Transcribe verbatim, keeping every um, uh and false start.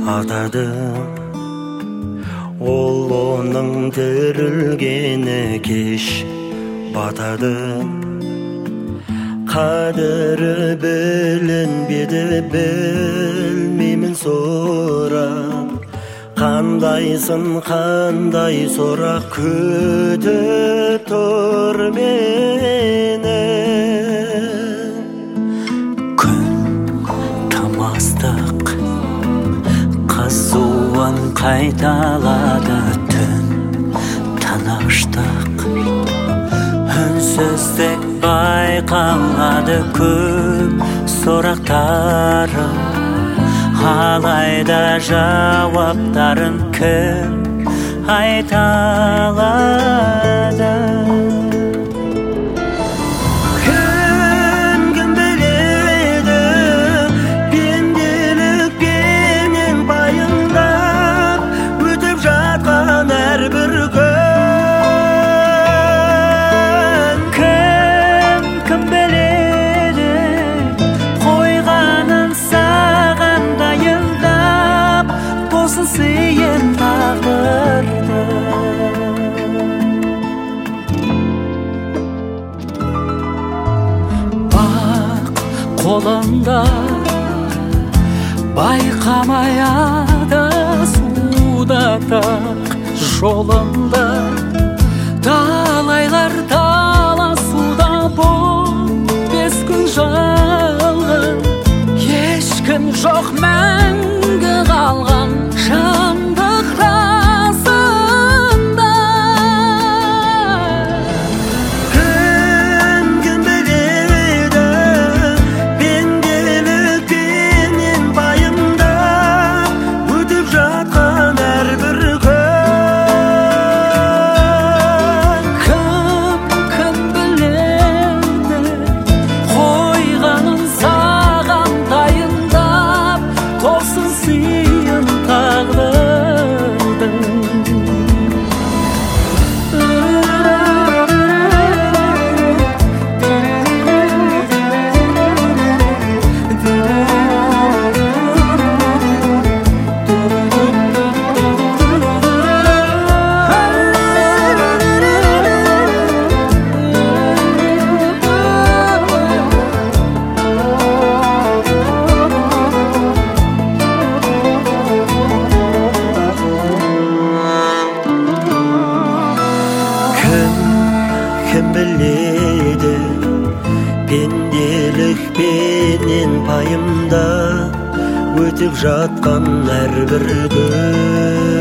атады. Ол оның тірілгені кеш батады. Қадірі білінбеді, білмеймін сорап. Қандайсың, қандай сорақ күтіп тұр мені. Күн тамастық қызуын қайталады, түн тыныштық үнсіздік байқалады. Көп сұрақтарым, алайда жауаптарын кім айта алады? Кім кім біледі, пенделікпенен пайымдап өтіп жатқан әрбір күн. Кім кім біледі, қойғанын саған дайындап, тосын сыйын тағдырды. Бақ қолында байқамай адасуда, тақ жолында талайлар таласуда. Бұл бес күн жалған, ешкім жоқ мәңгі қалған шындық расында. Кім кім біледі, пенделікпенен пайымдап өтіп жатқан әрбір күн. Кім кім біледі, қойғанын саған дайындап, тосын сыйын тағдырдың. Кім кім біледі, пенделікпенен пайымда өтіп жатқан әрбір күн.